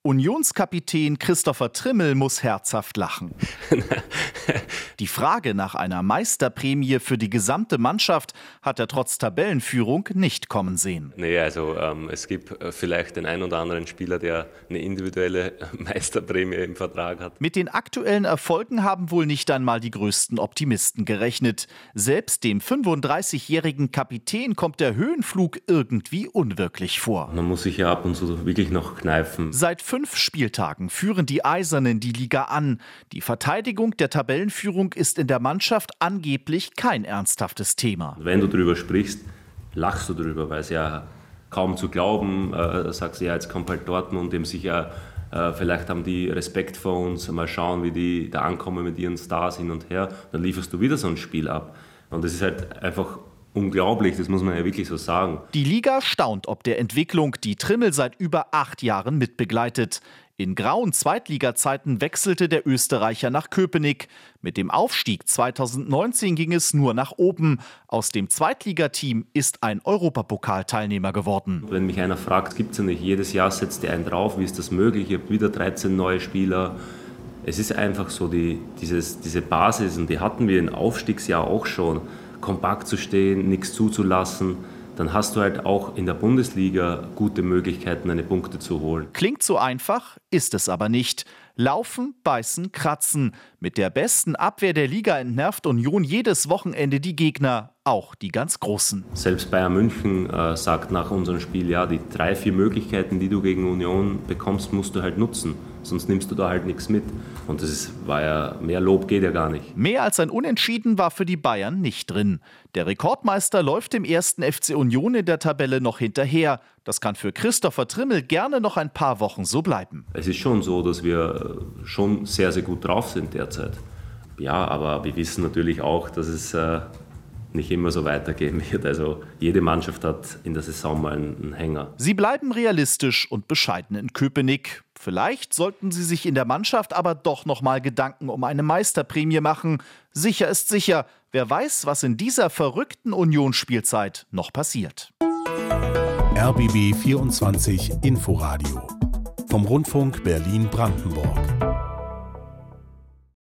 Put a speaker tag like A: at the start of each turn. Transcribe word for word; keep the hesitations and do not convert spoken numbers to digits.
A: Unionskapitän Christopher Trimmel muss herzhaft lachen. Die Frage nach einer Meisterprämie für die gesamte Mannschaft hat er trotz Tabellenführung nicht kommen sehen.
B: Nee, also ähm, es gibt vielleicht den einen oder anderen Spieler, der eine individuelle Meisterprämie im Vertrag hat.
A: Mit den aktuellen Erfolgen haben wohl nicht einmal die größten Optimisten gerechnet. Selbst dem fünfunddreißigjährigen Kapitän kommt der Höhenflug irgendwie unwirklich vor.
B: Man muss sich ja ab und zu wirklich noch kneifen.
A: Seit fünf Spieltagen führen die Eisernen die Liga an. Die Verteidigung der Tabellenführung ist in der Mannschaft angeblich kein ernsthaftes Thema.
B: Wenn du drüber sprichst, lachst du drüber, weil es ja kaum zu glauben, äh, sagst du ja, jetzt kommt halt Dortmund, dem sich ja, äh, vielleicht haben die Respekt vor uns, mal schauen, wie die da ankommen mit ihren Stars hin und her, dann lieferst du wieder so ein Spiel ab. Und das ist halt einfach unglaublich, das muss man ja wirklich so sagen.
A: Die Liga staunt ob der Entwicklung, die Trimmel seit über acht Jahren mitbegleitet. In grauen Zweitliga-Zeiten wechselte der Österreicher nach Köpenick. Mit dem Aufstieg zweitausendneunzehn ging es nur nach oben. Aus dem Zweitligateam ist ein Europapokalteilnehmer geworden.
B: Wenn mich einer fragt, gibt es ja nicht, jedes Jahr setzt ihr einen drauf, wie ist das möglich? Ihr habt wieder dreizehn neue Spieler. Es ist einfach so, die, dieses, diese Basis, und die hatten wir im Aufstiegsjahr auch schon, kompakt zu stehen, nichts zuzulassen, dann hast du halt auch in der Bundesliga gute Möglichkeiten, eine Punkte zu holen.
A: Klingt so einfach, ist es aber nicht. Laufen, beißen, kratzen. Mit der besten Abwehr der Liga entnervt Union jedes Wochenende die Gegner, auch die ganz Großen.
B: Selbst Bayern München äh, sagt nach unserem Spiel, ja, die drei, vier Möglichkeiten, die du gegen Union bekommst, musst du halt nutzen. Sonst nimmst du da halt nichts mit. Und das ist, war ja, mehr Lob geht ja gar nicht.
A: Mehr als ein Unentschieden war für die Bayern nicht drin. Der Rekordmeister läuft dem ersten F C Union in der Tabelle noch hinterher. Das kann für Christopher Trimmel gerne noch ein paar Wochen so bleiben.
B: Es ist schon so, dass wir schon sehr, sehr gut drauf sind derzeit. Ja, aber wir wissen natürlich auch, dass es äh, nicht immer so weitergehen wird. Also jede Mannschaft hat in der Saison mal einen Hänger.
A: Sie bleiben realistisch und bescheiden in Köpenick. Vielleicht sollten sie sich in der Mannschaft aber doch noch mal Gedanken um eine Meisterprämie machen. Sicher ist sicher. Wer weiß, was in dieser verrückten Unionsspielzeit noch passiert.
C: R B B vierundzwanzig Inforadio vom Rundfunk Berlin-Brandenburg.